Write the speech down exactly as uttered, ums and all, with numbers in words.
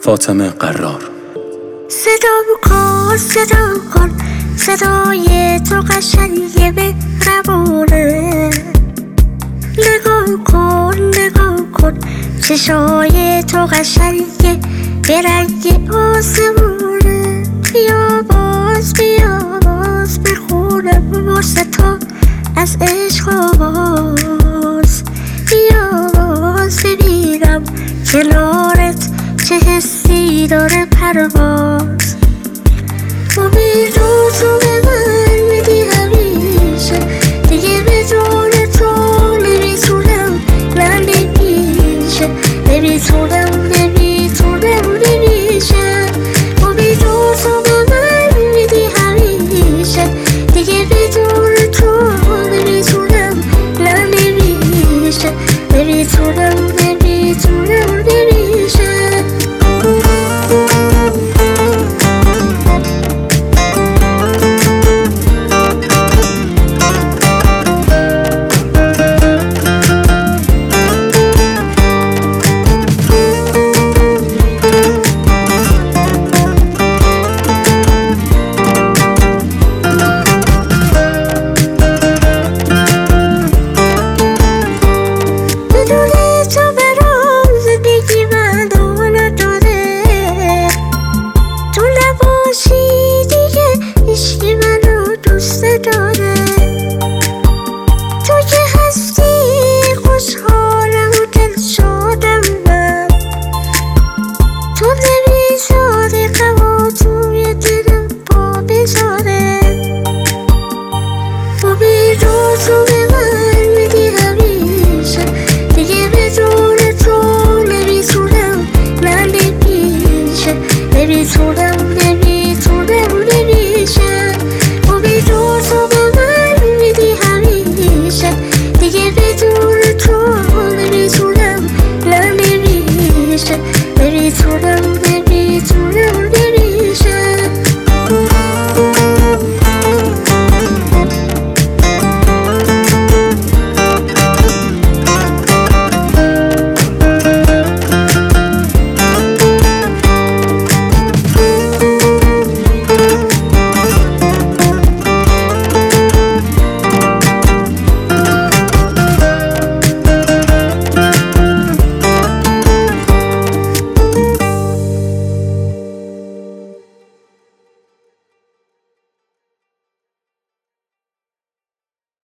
فاطمه قرار. صدا کن صدا کن صدای تو قشنگه مهربونه. نگاه کن نگاه کن چشای تو قشنگه به رنگ آسمونه. بیا باز بیا باز بخونم واسه تو از عشق آواز. بیا باز ببینم کنارت چه حسی داره پرواز. امید رو تو